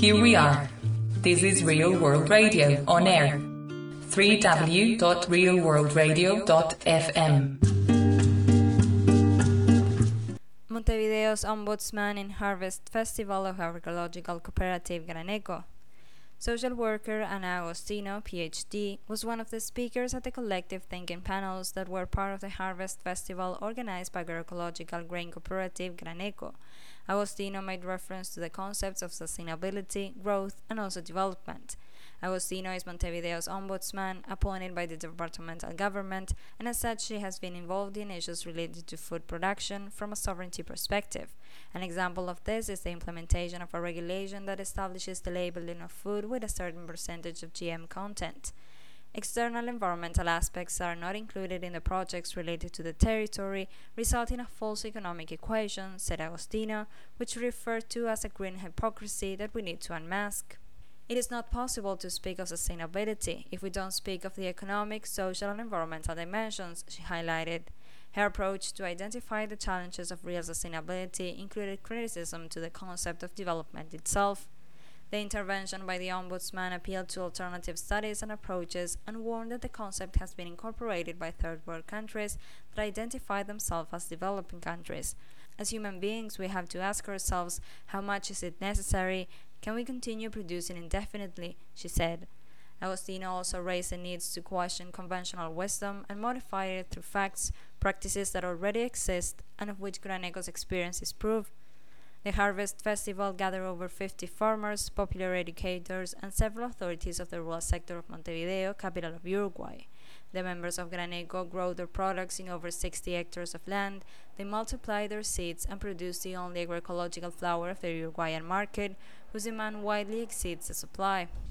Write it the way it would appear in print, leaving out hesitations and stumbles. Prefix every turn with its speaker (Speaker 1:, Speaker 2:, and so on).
Speaker 1: Here we are. This is Real World Radio on air. www.realworldradio.fm.
Speaker 2: Montevideo's ombudsman in Harvest Festival of Agroecological Cooperative Graneco. Social worker Ana Agostino, PhD, was one of the speakers at the collective thinking panels that were part of the Harvest Festival organized by agroecological grain cooperative Graneco. Agostino made reference to the concepts of sustainability, growth, and also development. Agostino is Montevideo's ombudsman, appointed by the departmental government, and as such she has been involved in issues related to food production from a sovereignty perspective. An example of this is the implementation of a regulation that establishes the labeling of food with a certain percentage of GM content. External environmental aspects are not included in the projects related to the territory, resulting in a false economic equation, said Agostino, which referred to as a green hypocrisy that we need to unmask. It is not possible to speak of sustainability if we don't speak of the economic, social, and environmental dimensions, she highlighted. Her approach to identify the challenges of real sustainability included criticism to the concept of development itself. The intervention by the Ombudsman appealed to alternative studies and approaches and warned that the concept has been incorporated by third world countries that identify themselves as developing countries. As human beings, we have to ask ourselves, how much is it necessary? Can we continue producing indefinitely? She said. Agostino also raised the needs to question conventional wisdom and modify it through facts, practices that already exist and of which Graneco's experience is proof. The Harvest Festival gathered over 50 farmers, popular educators, and several authorities of the rural sector of Montevideo, capital of Uruguay. The members of Graneco grow their products in over 60 hectares of land. They multiply their seeds and produce the only agroecological flour of the Uruguayan market, whose demand widely exceeds the supply.